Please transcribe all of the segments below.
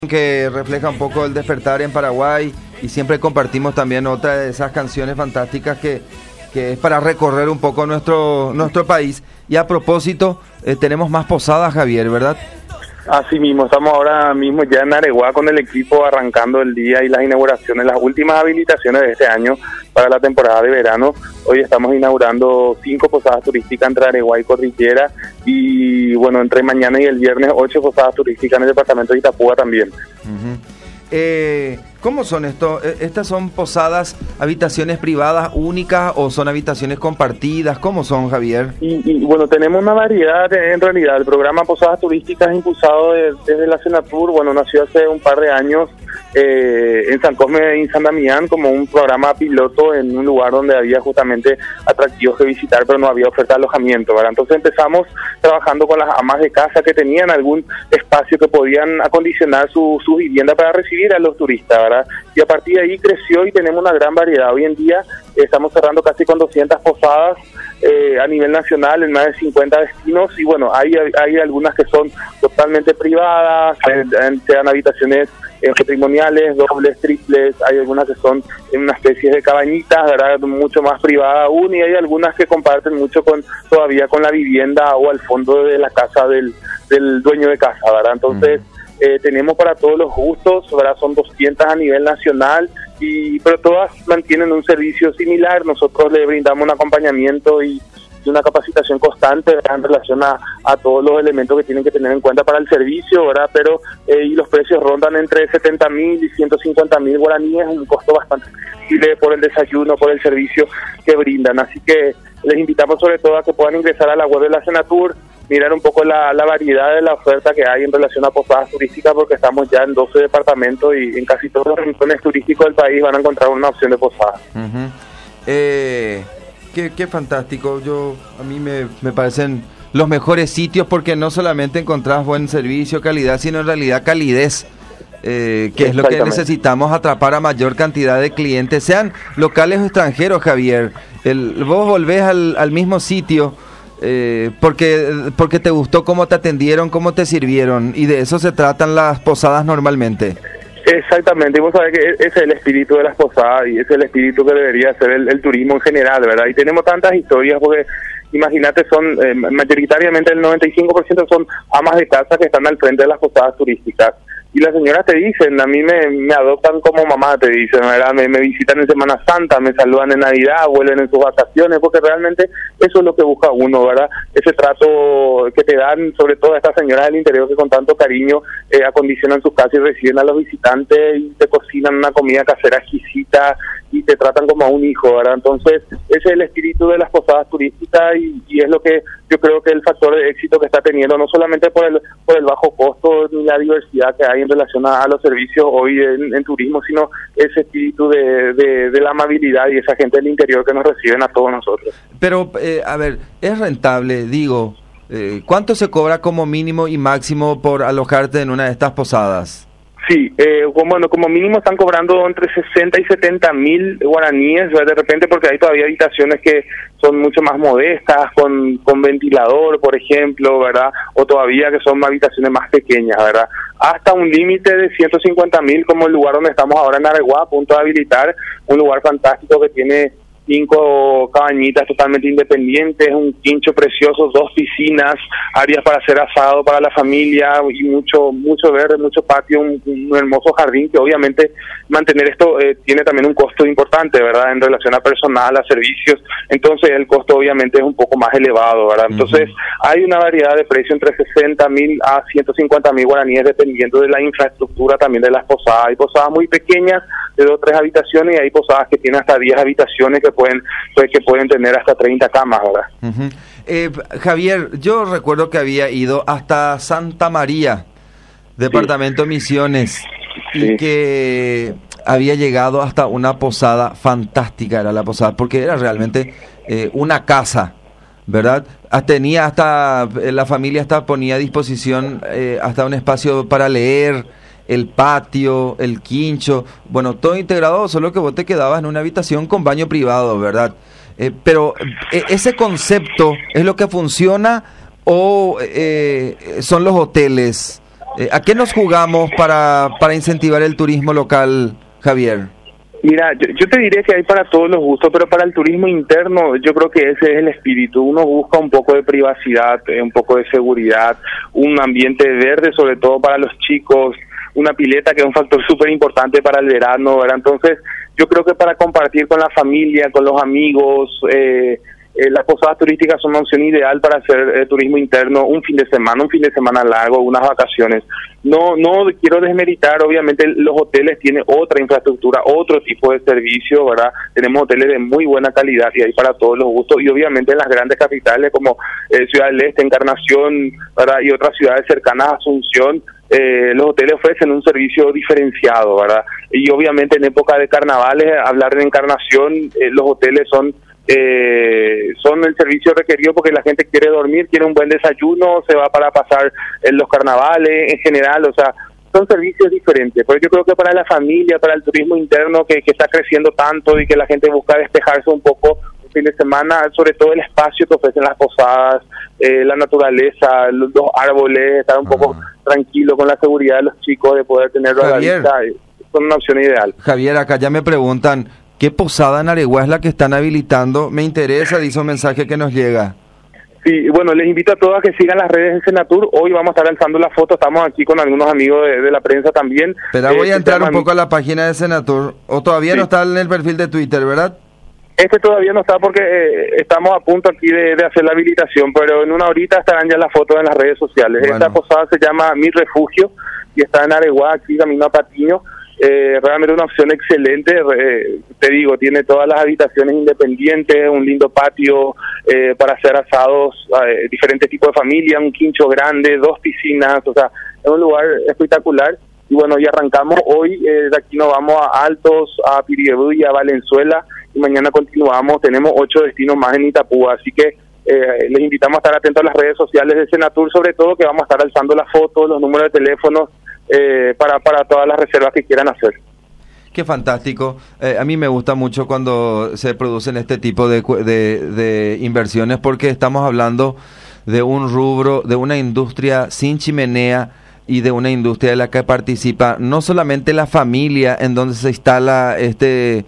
Que refleja un poco el despertar en Paraguay y siempre compartimos también otra de esas canciones fantásticas que es para recorrer un poco nuestro país. Y a propósito, tenemos más posadas, Javier, ¿verdad? Así mismo, estamos ahora mismo ya en Areguá con el equipo arrancando el día y las inauguraciones, las últimas habilitaciones de este año para la temporada de verano. Hoy estamos inaugurando 5 posadas turísticas entre Areguá y Cordillera y bueno, entre mañana y el viernes 8 posadas turísticas en el departamento de Itapúa también. ¿Cómo son esto? ¿Estas son posadas, habitaciones privadas únicas o son habitaciones compartidas? ¿Cómo son, Javier? Y bueno, tenemos una variedad en realidad. El programa Posadas Turísticas impulsado desde la Senatur, bueno, nació hace un par de años en San Cosme y San Damián como un programa piloto en un lugar donde había justamente atractivos que visitar, pero no había oferta de alojamiento, ¿verdad? Entonces empezamos trabajando con las amas de casa que tenían algún espacio que podían acondicionar su vivienda para recibir a los turistas, ¿verdad? Y a partir de ahí creció y tenemos una gran variedad. Hoy en día estamos cerrando casi con 200 posadas a nivel nacional en más de 50 destinos y bueno, hay algunas que son totalmente privadas, sean habitaciones patrimoniales, dobles, triples, hay algunas que son en una especie de cabañitas, ¿verdad? Mucho más privada aún, y hay algunas que comparten mucho todavía con la vivienda o al fondo de la casa del dueño de casa, ¿verdad? Entonces tenemos para todos los gustos, ¿verdad? Son 200 a nivel nacional, pero todas mantienen un servicio similar. Nosotros le brindamos un acompañamiento y una capacitación constante, ¿verdad? En relación a todos los elementos que tienen que tener en cuenta para el servicio, ¿verdad? Pero y los precios rondan entre 70.000 y 150.000 guaraníes, un costo bastante accesible por el desayuno, por el servicio que brindan. Así que les invitamos sobre todo a que puedan ingresar a la web de la Senatur, mirar un poco la variedad de la oferta que hay en relación a posadas turísticas, porque estamos ya en 12 departamentos y en casi todos los rincones turísticos del país van a encontrar una opción de posada. Qué fantástico. A mí me parecen los mejores sitios porque no solamente encontrás buen servicio, calidad, sino en realidad calidez, que es lo que necesitamos, atrapar a mayor cantidad de clientes, sean locales o extranjeros, Javier. Vos volvés al mismo sitio porque te gustó cómo te atendieron, cómo te sirvieron, y de eso se tratan las posadas normalmente. Exactamente, y vos sabés que ese es el espíritu de las posadas y ese es el espíritu que debería ser el turismo en general, ¿verdad? Y tenemos tantas historias porque, imagínate, son mayoritariamente el 95% son amas de casa que están al frente de las posadas turísticas. Y las señoras te dicen, a mí me adoptan como mamá, te dicen, ¿verdad? Me visitan en Semana Santa, me saludan en Navidad, vuelven en sus vacaciones, porque realmente eso es lo que busca uno, ¿verdad? Ese trato que te dan, sobre todo a estas señoras del interior que con tanto cariño acondicionan sus casas y reciben a los visitantes y te cocinan una comida casera exquisita y te tratan como a un hijo, ¿verdad? Entonces, ese es el espíritu de las posadas turísticas y es lo que yo creo que es el factor de éxito que está teniendo, no solamente por el bajo costo ni la diversidad que hay en relación a los servicios hoy en turismo, sino ese espíritu de la amabilidad y esa gente del interior que nos reciben a todos nosotros. Pero, a ver, es rentable, digo, ¿cuánto se cobra como mínimo y máximo por alojarte en una de estas posadas? Sí, como mínimo están cobrando entre 60 y 70.000 guaraníes, ¿verdad? De repente, porque hay todavía habitaciones que son mucho más modestas, con ventilador, por ejemplo, ¿verdad? O todavía que son habitaciones más pequeñas, ¿verdad? Hasta un límite de 150.000, como el lugar donde estamos ahora en Areguá, a punto de habilitar, un lugar fantástico que tiene 5 cabañitas totalmente independientes, un quincho precioso, 2 piscinas, áreas para hacer asado para la familia y mucho verde, mucho patio, un hermoso jardín que obviamente mantener esto tiene también un costo importante, ¿verdad? En relación a personal, a servicios, entonces el costo obviamente es un poco más elevado, ¿verdad? Entonces hay una variedad de precios entre 60.000 a 150.000 guaraníes dependiendo de la infraestructura también de las posadas. Hay posadas muy pequeñas de 2 o 3 habitaciones y hay posadas que tienen hasta 10 habitaciones que pueden tener hasta 30 camas, ¿verdad? Javier, yo recuerdo que había ido hasta Santa María, departamento Misiones, y que había llegado hasta una posada fantástica, era la posada, porque era realmente una casa, ¿verdad? Tenía hasta, la familia hasta ponía a disposición hasta un espacio para leer, el patio, el quincho, bueno, todo integrado, solo que vos te quedabas en una habitación con baño privado, ¿verdad? Pero ese concepto es lo que funciona o son los hoteles ¿A qué nos jugamos para incentivar el turismo local, Javier? Mira, yo te diré que hay para todos los gustos, pero para el turismo interno yo creo que ese es el espíritu. Uno busca un poco de privacidad, un poco de seguridad, un ambiente verde, sobre todo para los chicos, una pileta que es un factor súper importante para el verano, ¿verdad? Entonces yo creo que para compartir con la familia, con los amigos, las posadas turísticas son una opción ideal para hacer turismo interno un fin de semana largo, unas vacaciones. No quiero desmeritar, obviamente los hoteles tienen otra infraestructura, otro tipo de servicio, ¿verdad? Tenemos hoteles de muy buena calidad y hay para todos los gustos, y obviamente en las grandes capitales como Ciudad del Este, Encarnación, ¿verdad? Y otras ciudades cercanas a Asunción, los hoteles ofrecen un servicio diferenciado, ¿verdad? Y obviamente en época de carnavales, hablar de Encarnación, los hoteles son el servicio requerido porque la gente quiere dormir, quiere un buen desayuno, se va para pasar en los carnavales en general, o sea, son servicios diferentes. Pero yo creo que para la familia, para el turismo interno que está creciendo tanto y que la gente busca despejarse un poco un fin de semana, sobre todo el espacio que ofrecen las posadas, la naturaleza, los árboles, estar un poco tranquilo con la seguridad de los chicos, de poder tenerlo a la vista, son una opción ideal. Javier, acá ya me preguntan, ¿qué posada en Areguá es la que están habilitando? Me interesa, dice un mensaje que nos llega. Sí, bueno, les invito a todos a que sigan las redes de Senatur. Hoy vamos a estar lanzando la foto, estamos aquí con algunos amigos de la prensa también. Pero voy a entrar un poco a la página de Senatur, o todavía no está en el perfil de Twitter, ¿verdad? Todavía no está porque estamos a punto aquí de hacer la habilitación, pero en una horita estarán ya las fotos en las redes sociales. Bueno. Esta posada se llama Mi Refugio y está en Areguá, aquí camino a Patiño. Realmente una opción excelente, te digo, tiene todas las habitaciones independientes, un lindo patio para hacer asados, diferentes tipos de familia, un quincho grande, 2 piscinas, o sea, es un lugar espectacular. Y bueno, y arrancamos hoy, de aquí nos vamos a Altos, a Piriebú y a Valenzuela, y mañana continuamos, tenemos 8 destinos más en Itapúa, así que les invitamos a estar atentos a las redes sociales de Senatur, sobre todo que vamos a estar alzando las fotos, los números de teléfonos, para todas las reservas que quieran hacer. Qué fantástico. A mí me gusta mucho cuando se producen este tipo de inversiones, porque estamos hablando de un rubro, de una industria sin chimenea y de una industria de la que participa no solamente la familia en donde se instala este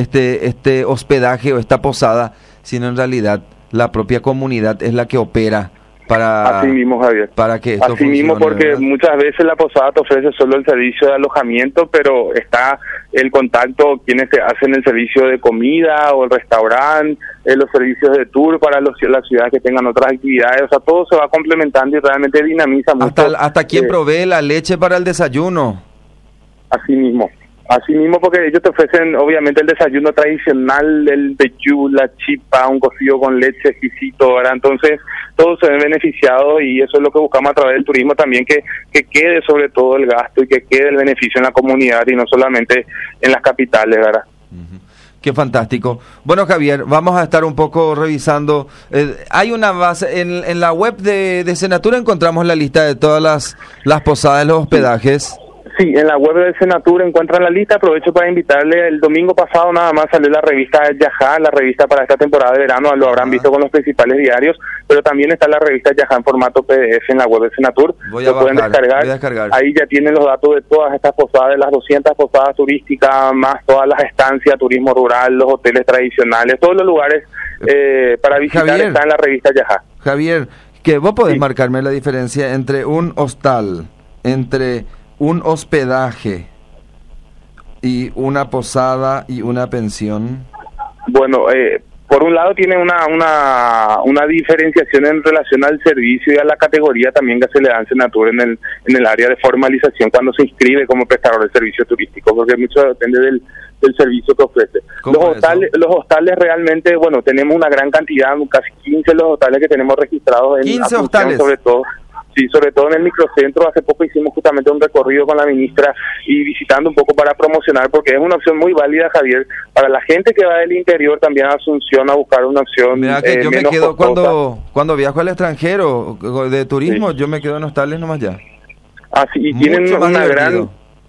hospedaje o esta posada, sino en realidad la propia comunidad es la que opera así mismo, Javier, para que esto así funcione, mismo, porque ¿verdad? Muchas veces la posada te ofrece solo el servicio de alojamiento, pero está el contacto, quienes te hacen el servicio de comida o el restaurante, los servicios de tour para las ciudades que tengan otras actividades, o sea, todo se va complementando y realmente dinamiza mucho. Hasta quien provee la leche para el desayuno. Así mismo, porque ellos te ofrecen obviamente el desayuno tradicional, el vellú, la chipa, un cocido con leche exquisito, ¿verdad? Entonces todos se ven beneficiados y eso es lo que buscamos a través del turismo también, que quede sobre todo el gasto y que quede el beneficio en la comunidad y no solamente en las capitales, ¿verdad? Qué fantástico. Bueno, Javier, vamos a estar un poco revisando. Hay una base, en la web de Senatur encontramos la lista de todas las posadas, los hospedajes. Sí, en la web de Senatur encuentran la lista. Aprovecho para invitarle, el domingo pasado nada más salió la revista Yajá, la revista para esta temporada de verano, lo habrán visto con los principales diarios, pero también está la revista Yajá en formato PDF en la web de Senatur. Lo pueden descargar. Ahí ya tienen los datos de todas estas posadas, de las 200 posadas turísticas, más todas las estancias, turismo rural, los hoteles tradicionales, todos los lugares para visitar, Javier, está en la revista Yajá. Javier, que vos podés marcarme la diferencia entre un hostal, entre un hospedaje y una posada y una pensión. Bueno, por un lado tiene una diferenciación en relación al servicio y a la categoría también que se le da en Senatur en el área de formalización cuando se inscribe como prestador de servicio turístico, porque mucho depende del servicio que ofrece. Los hostales realmente, bueno, tenemos una gran cantidad, casi 15 los hostales que tenemos registrados en 15 hostales, sobre todo. Sí, sobre todo en el microcentro. Hace poco hicimos justamente un recorrido con la ministra y visitando un poco para promocionar, porque es una opción muy válida, Javier, para la gente que va del interior también a Asunción a buscar una opción. Mira que yo me quedo cuando viajo al extranjero de turismo, sí, yo me quedo en hostales nomás ya. Así, y tienen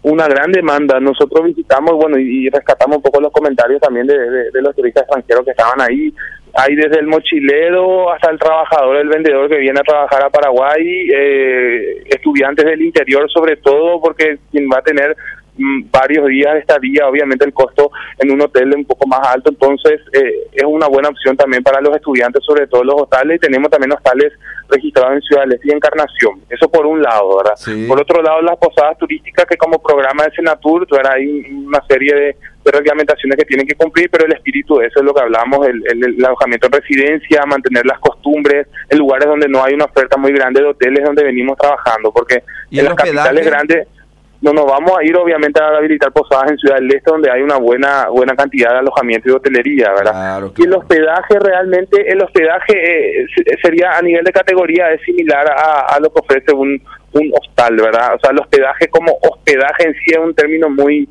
una gran demanda. Nosotros visitamos, bueno, y rescatamos un poco los comentarios también de los turistas extranjeros que estaban ahí. Hay desde el mochilero hasta el trabajador, el vendedor que viene a trabajar a Paraguay, estudiantes del interior sobre todo, porque quien va a tener varios días de estadía, obviamente el costo en un hotel es un poco más alto, entonces es una buena opción también para los estudiantes, sobre todo los hostales, y tenemos también hostales registrados en Ciudad del Este y Encarnación, eso por un lado, ¿verdad? Sí. Por otro lado, las posadas turísticas, que como programa de Senatur, ¿verdad? Hay una serie de reglamentaciones que tienen que cumplir, pero el espíritu de eso es lo que hablamos, el alojamiento en residencia, mantener las costumbres en lugares donde no hay una oferta muy grande de hoteles donde venimos trabajando, porque en las capitales grandes no nos vamos a ir obviamente a habilitar posadas en Ciudad del Este donde hay una buena cantidad de alojamiento y de hotelería, ¿verdad? Claro. Y el hospedaje realmente, sería a nivel de categoría, es similar a lo que ofrece un hostal, ¿verdad? O sea, el hospedaje como hospedaje en sí es un término muy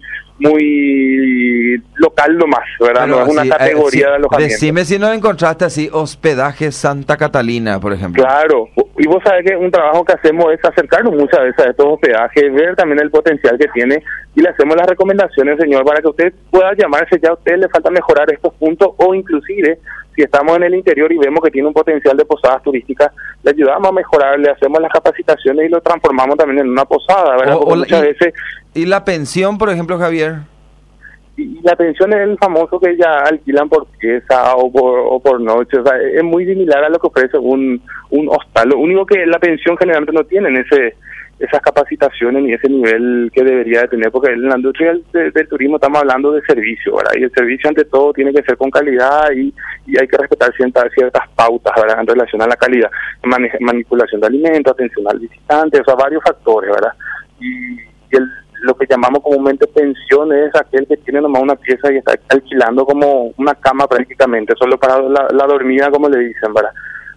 local nomás, ¿verdad? Pero no es una categoría de alojamiento. Decime si no encontraste así hospedaje Santa Catalina, por ejemplo. Claro, y vos sabés que un trabajo que hacemos es acercarnos muchas veces a estos hospedajes, ver también el potencial que tiene y le hacemos las recomendaciones, señor, para que usted pueda llamarse, ya a usted le falta mejorar estos puntos, o inclusive si estamos en el interior y vemos que tiene un potencial de posadas turísticas, le ayudamos a mejorar, le hacemos las capacitaciones y lo transformamos también en una posada, ¿verdad? Porque muchas veces... ¿Y la pensión, por ejemplo, Javier? Y la pensión es el famoso que ya alquilan por pieza o por noche, o sea, es muy similar a lo que ofrece un hostal. Lo único que la pensión generalmente no tienen esas capacitaciones ni ese nivel que debería de tener, porque en la industria del turismo estamos hablando de servicio, ¿verdad? Y el servicio ante todo tiene que ser con calidad y hay que respetar ciertas pautas, ¿verdad? En relación a la calidad, manipulación de alimentos, atención al visitante, o sea, varios factores, ¿verdad? Y lo que llamamos comúnmente pensión es aquel que tiene nomás una pieza y está alquilando como una cama prácticamente, solo para la dormida, como le dicen, ¿verdad?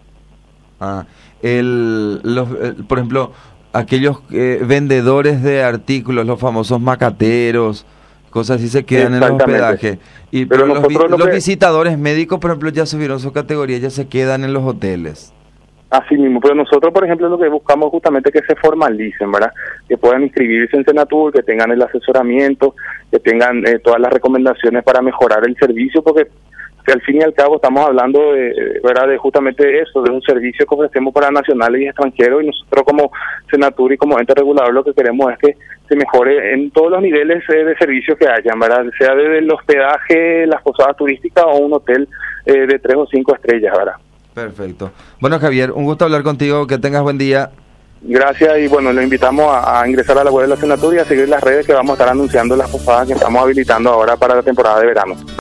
Por ejemplo, aquellos vendedores de artículos, los famosos macateros, cosas así se quedan en el hospedaje. Pero los visitadores médicos, por ejemplo, ya subieron su categoría, ya se quedan en los hoteles. Así mismo, pero nosotros, por ejemplo, lo que buscamos justamente que se formalicen, ¿verdad? Que puedan inscribirse en Senatur, que tengan el asesoramiento, que tengan todas las recomendaciones para mejorar el servicio, porque al fin y al cabo estamos hablando ¿verdad? De justamente eso, de un servicio que ofrecemos para nacionales y extranjeros, y nosotros como Senatur y como ente regulador lo que queremos es que se mejore en todos los niveles de servicios que hayan, ¿verdad? Sea desde el hospedaje, las posadas turísticas o un hotel de 3 o 5 estrellas, ¿verdad? Perfecto. Bueno, Javier, un gusto hablar contigo, que tengas buen día. Gracias, y bueno, lo invitamos a ingresar a la web de la Senatur y a seguir las redes que vamos a estar anunciando las posadas que estamos habilitando ahora para la temporada de verano.